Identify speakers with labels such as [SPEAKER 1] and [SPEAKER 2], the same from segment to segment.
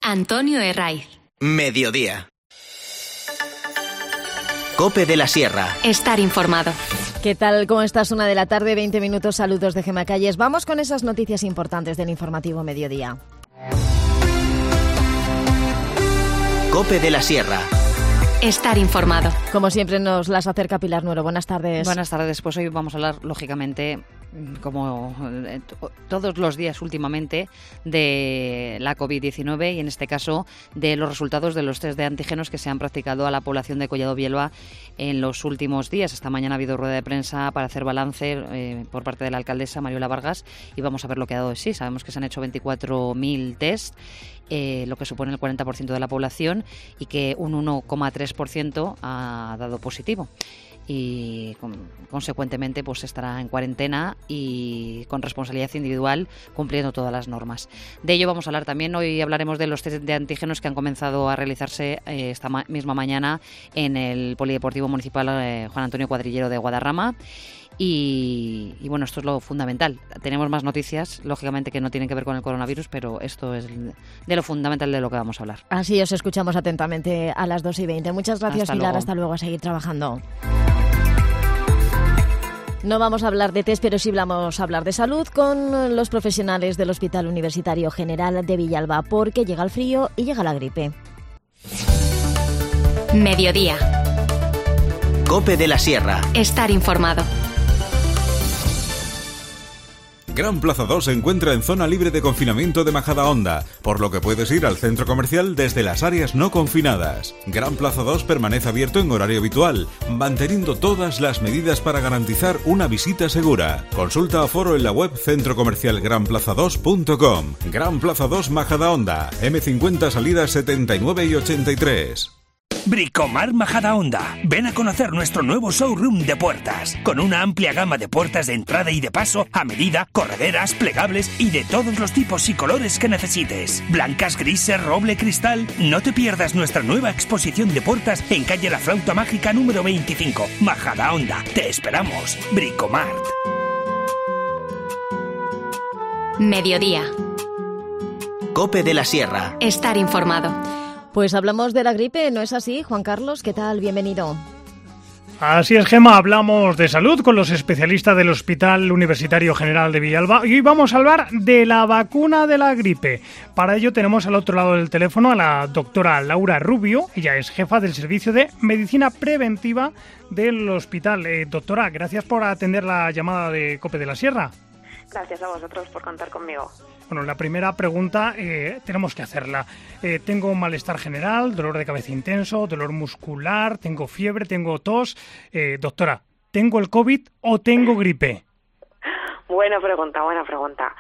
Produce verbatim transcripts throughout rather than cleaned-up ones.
[SPEAKER 1] Antonio Herraiz.
[SPEAKER 2] Mediodía. COPE de la Sierra.
[SPEAKER 1] Estar informado.
[SPEAKER 3] ¿Qué tal? ¿Cómo estás? Una de la tarde, veinte minutos. Saludos de Gemma Calles. Vamos con esas noticias importantes del informativo Mediodía.
[SPEAKER 2] COPE de la Sierra.
[SPEAKER 1] Estar informado.
[SPEAKER 3] Como siempre nos las acerca Pilar Nuero. Buenas tardes.
[SPEAKER 4] Buenas tardes. Pues hoy vamos a hablar, lógicamente, como eh, todos los días últimamente, de la covid diecinueve y en este caso de los resultados de los test de antígenos que se han practicado a la población de Collado Bielba en los últimos días. Esta mañana ha habido rueda de prensa para hacer balance eh, por parte de la alcaldesa Mariola Vargas y vamos a ver lo que ha dado de sí. Sabemos que se han hecho veinticuatro mil test, eh, lo que supone el cuarenta por ciento de la población y que un uno coma tres por ciento ha dado positivo. Y con, consecuentemente pues estará en cuarentena y con responsabilidad individual cumpliendo todas las normas. De ello vamos a hablar también. Hoy hablaremos de los test de antígenos que han comenzado a realizarse eh, esta ma- misma mañana en el Polideportivo Municipal eh, Juan Antonio Cuadrillero de Guadarrama. Y, y bueno, esto es lo fundamental. Tenemos más noticias, lógicamente, que no tienen que ver con el coronavirus, pero esto es de lo fundamental de lo que vamos a hablar.
[SPEAKER 3] Así os escuchamos atentamente a las dos y veinte. Muchas gracias,
[SPEAKER 4] Hasta
[SPEAKER 3] Pilar.
[SPEAKER 4] luego.
[SPEAKER 3] Hasta luego, a seguir trabajando. No vamos a hablar de test, pero sí vamos a hablar de salud con los profesionales del Hospital Universitario General de Villalba, porque llega el frío y llega la gripe.
[SPEAKER 1] Mediodía.
[SPEAKER 2] COPE de la Sierra.
[SPEAKER 1] Estar informado.
[SPEAKER 5] Gran Plaza dos se encuentra en zona libre de confinamiento de Majadahonda, por lo que puedes ir al centro comercial desde las áreas no confinadas. Gran Plaza dos permanece abierto en horario habitual, manteniendo todas las medidas para garantizar una visita segura. Consulta aforo en la web centro comercial gran plaza dos punto com. Gran Plaza dos Majadahonda, eme cincuenta salidas setenta y nueve y ochenta y tres.
[SPEAKER 6] Bricomart Majadahonda. Ven a conocer nuestro nuevo showroom de puertas, con una amplia gama de puertas de entrada y de paso, a medida, correderas, plegables y de todos los tipos y colores que necesites. Blancas, grises, roble, cristal. No te pierdas nuestra nueva exposición de puertas en calle La Flauta Mágica número veinticinco. Majadahonda. Te esperamos. Bricomart.
[SPEAKER 1] Mediodía.
[SPEAKER 2] COPE de la Sierra.
[SPEAKER 1] Estar informado.
[SPEAKER 3] Pues hablamos de la gripe, ¿no es así? Juan Carlos, ¿qué tal? Bienvenido.
[SPEAKER 7] Así es, Gemma, hablamos de salud con los especialistas del Hospital Universitario General de Villalba y hoy vamos a hablar de la vacuna de la gripe. Para ello tenemos al otro lado del teléfono a la doctora Laura Rubio, ella es jefa del Servicio de Medicina Preventiva del hospital. Eh, doctora, gracias por atender la llamada de COPE de la Sierra.
[SPEAKER 8] Gracias a vosotros por contar conmigo.
[SPEAKER 7] Bueno, la primera pregunta eh, tenemos que hacerla. Eh, tengo un malestar general, dolor de cabeza intenso, dolor muscular, tengo fiebre, tengo tos. Eh, doctora, ¿tengo el COVID o tengo gripe?
[SPEAKER 8] Buena pregunta, buena pregunta.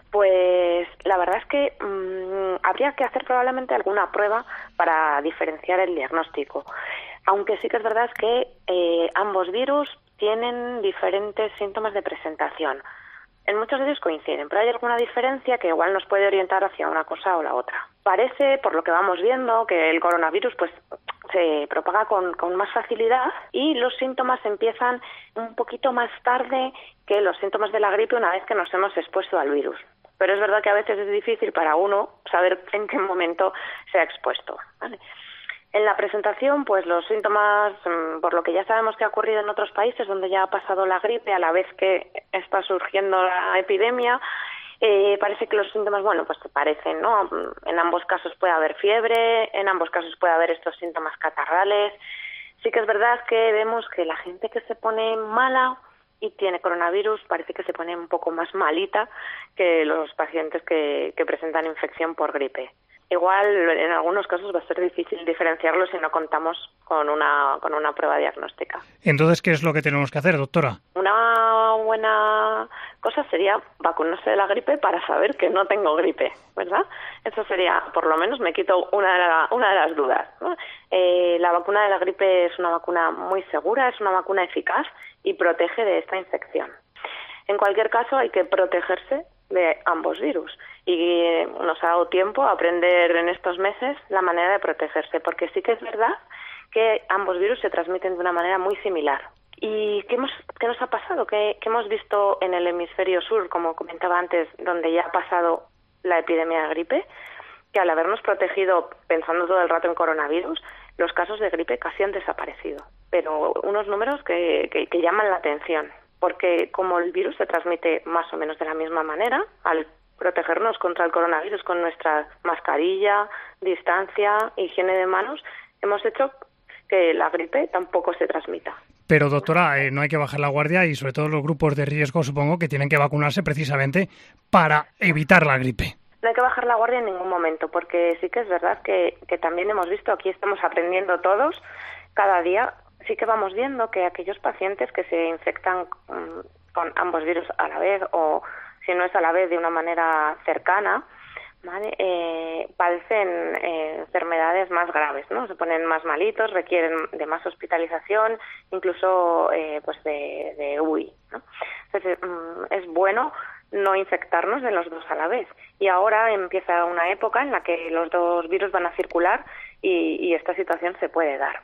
[SPEAKER 8] Pues la verdad es que mmm, habría que hacer probablemente alguna prueba para diferenciar el diagnóstico. Aunque sí que es verdad es que eh, ambos virus tienen diferentes síntomas de presentación. En muchos de ellos coinciden, pero hay alguna diferencia que igual nos puede orientar hacia una cosa o la otra. Parece, por lo que vamos viendo, que el coronavirus pues se propaga con, con más facilidad y los síntomas empiezan un poquito más tarde que los síntomas de la gripe una vez que nos hemos expuesto al virus. Pero es verdad que a veces es difícil para uno saber en qué momento se ha expuesto, ¿vale? En la presentación, pues los síntomas, por lo que ya sabemos que ha ocurrido en otros países donde ya ha pasado la gripe a la vez que está surgiendo la epidemia, eh, parece que los síntomas, bueno, pues parecen, ¿no? En ambos casos puede haber fiebre, en ambos casos puede haber estos síntomas catarrales. Sí que es verdad que vemos que la gente que se pone mala y tiene coronavirus parece que se pone un poco más malita que los pacientes que, que presentan infección por gripe. Igual en algunos casos va a ser difícil diferenciarlo si no contamos con una con una prueba diagnóstica.
[SPEAKER 7] Entonces, ¿qué es lo que tenemos que hacer, doctora?
[SPEAKER 8] Una buena cosa sería vacunarse de la gripe para saber que no tengo gripe, ¿verdad? Eso sería, por lo menos, me quito una de, la, una de las dudas, ¿no? Eh, la vacuna de la gripe es una vacuna muy segura, es una vacuna eficaz y protege de esta infección. En cualquier caso, hay que protegerse de ambos virus. Y nos ha dado tiempo a aprender en estos meses la manera de protegerse, porque sí que es verdad que ambos virus se transmiten de una manera muy similar. ¿Y qué, hemos, qué nos ha pasado? ¿Qué, qué hemos visto en el hemisferio sur, como comentaba antes, donde ya ha pasado la epidemia de gripe? que al habernos protegido pensando todo el rato en coronavirus, los casos de gripe casi han desaparecido. Pero unos números que, que, que llaman la atención, porque como el virus se transmite más o menos de la misma manera, al protegernos contra el coronavirus con nuestra mascarilla, distancia, higiene de manos, hemos hecho que la gripe tampoco se transmita.
[SPEAKER 7] Pero, doctora, eh, no hay que bajar la guardia y, sobre todo, los grupos de riesgo, supongo, que tienen que vacunarse precisamente para evitar la gripe.
[SPEAKER 8] No hay que bajar la guardia en ningún momento, porque sí que es verdad que, que también hemos visto, aquí estamos aprendiendo todos, cada día sí que vamos viendo que aquellos pacientes que se infectan um, con ambos virus a la vez, o si no es a la vez de una manera cercana, ¿vale? Eh, padecen eh, enfermedades más graves, ¿no? Se ponen más malitos, requieren de más hospitalización, incluso eh, pues de, de U I, ¿no? Entonces, um, es bueno no infectarnos de los dos a la vez. Y ahora empieza una época en la que los dos virus van a circular y, y esta situación se puede dar.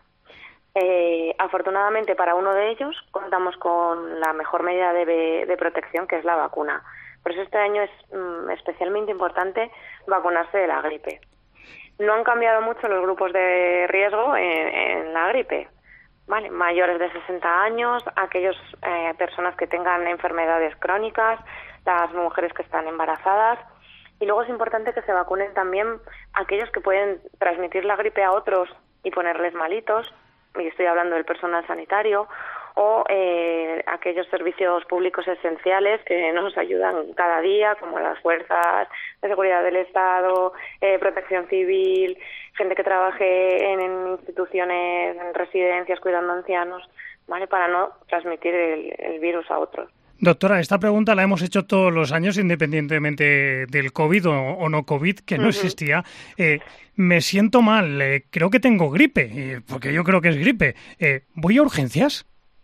[SPEAKER 8] Eh, afortunadamente para uno de ellos contamos con la mejor medida de, de protección, que es la vacuna. Por eso este año es mm, especialmente importante vacunarse de la gripe. No han cambiado mucho los grupos de riesgo en, en la gripe. Vale, mayores de sesenta años, aquellas eh, personas que tengan enfermedades crónicas, las mujeres que están embarazadas, y luego es importante que se vacunen también aquellos que pueden transmitir la gripe a otros y ponerles malitos, y estoy hablando del personal sanitario, o eh, aquellos servicios públicos esenciales que nos ayudan cada día, como las fuerzas de seguridad del Estado, eh, protección civil, gente que trabaje en, en instituciones, en residencias cuidando ancianos, ¿vale? Para no transmitir el, el virus a otros.
[SPEAKER 7] Doctora, esta pregunta la hemos hecho todos los años, independientemente del COVID o, o no COVID, que no uh-huh. existía. Eh, me siento mal, eh, creo que tengo gripe, eh, porque yo creo que es gripe. Eh, ¿Voy a urgencias?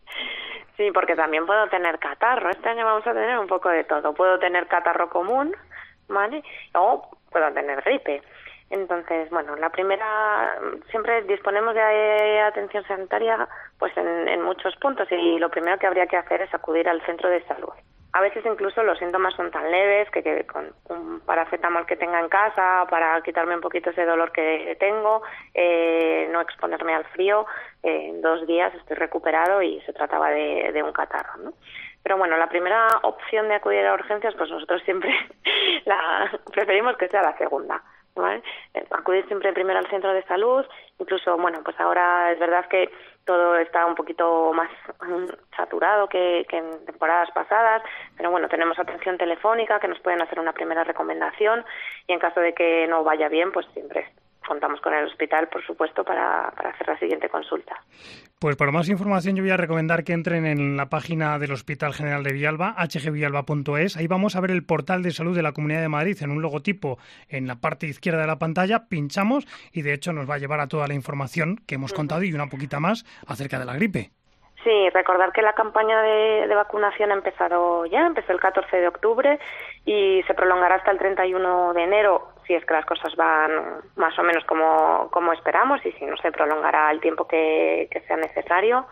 [SPEAKER 8] Sí, porque también puedo tener catarro. Este año vamos a tener un poco de todo. Puedo tener catarro común, ¿vale? O puedo tener gripe. Entonces, bueno, la primera, siempre disponemos de atención sanitaria pues en, en muchos puntos, y lo primero que habría que hacer es acudir al centro de salud. A veces incluso los síntomas son tan leves que, que con un paracetamol que tenga en casa para quitarme un poquito ese dolor que tengo, eh, no exponerme al frío, eh, en dos días estoy recuperado y se trataba de, de un catarro, ¿no? Pero bueno, la primera opción de acudir a urgencias, pues nosotros siempre la preferimos que sea la segunda, ¿vale? Acudir siempre primero al centro de salud. Incluso, bueno, pues ahora es verdad que todo está un poquito más saturado que, que en temporadas pasadas, pero bueno, tenemos atención telefónica que nos pueden hacer una primera recomendación, y en caso de que no vaya bien, pues siempre contamos con el hospital, por supuesto, para, para hacer la siguiente consulta.
[SPEAKER 7] Pues para más información yo voy a recomendar que entren en la página del Hospital General de Villalba, h g villalba punto es. Ahí vamos a ver el portal de salud de la Comunidad de Madrid en un logotipo en la parte izquierda de la pantalla. Pinchamos y de hecho nos va a llevar a toda la información que hemos contado y una poquita más acerca de la gripe.
[SPEAKER 8] Sí, recordar que la campaña de, de vacunación ha empezado ya, empezó el catorce de octubre y se prolongará hasta el treinta y uno de enero, si es que las cosas van más o menos como, como esperamos, y si no, se prolongará el tiempo que, que sea necesario.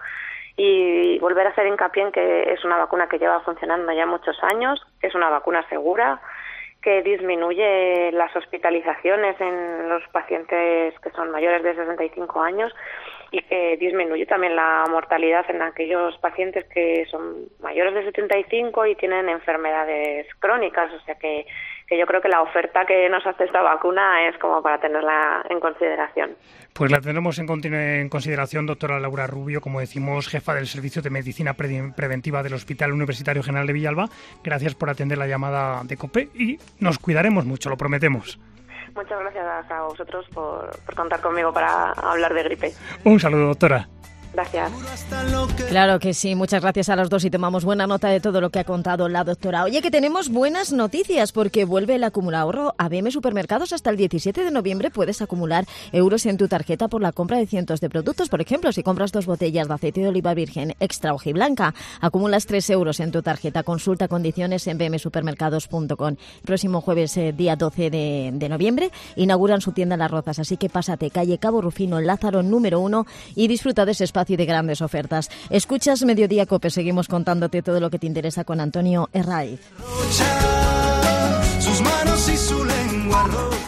[SPEAKER 8] Y volver a hacer hincapié en que es una vacuna que lleva funcionando ya muchos años, que es una vacuna segura, que disminuye las hospitalizaciones en los pacientes que son mayores de sesenta y cinco años, y que disminuye también la mortalidad en aquellos pacientes que son mayores de setenta y cinco y tienen enfermedades crónicas. O sea que, que yo creo que la oferta que nos hace esta vacuna es como para tenerla en consideración.
[SPEAKER 7] Pues la tendremos en, en consideración, doctora Laura Rubio, como decimos, jefa del Servicio de Medicina Pre- Preventiva del Hospital Universitario General de Villalba. Gracias por atender la llamada de COPE y nos cuidaremos mucho, lo prometemos.
[SPEAKER 8] Muchas gracias a vosotros por, por contar conmigo para hablar de gripe.
[SPEAKER 7] Un saludo, doctora.
[SPEAKER 8] Gracias.
[SPEAKER 3] Claro que sí, muchas gracias a los dos y tomamos buena nota de todo lo que ha contado la doctora. Oye, que tenemos buenas noticias porque vuelve el acumulador a B M Supermercados. Hasta el diecisiete de noviembre puedes acumular euros en tu tarjeta por la compra de cientos de productos. Por ejemplo, si compras dos botellas de aceite de oliva virgen extra hojiblanca, acumulas tres euros en tu tarjeta. Consulta condiciones en b m supermercados punto com. Próximo jueves, eh, día doce de, de noviembre, inauguran su tienda Las Rozas, así que pásate calle Cabo Rufino, Lázaro número uno, y disfruta de ese espacio y de grandes ofertas. Escuchas Mediodía Cope, seguimos contándote todo lo que te interesa con Antonio Herraiz.
[SPEAKER 9] Sus manos y su lengua roja.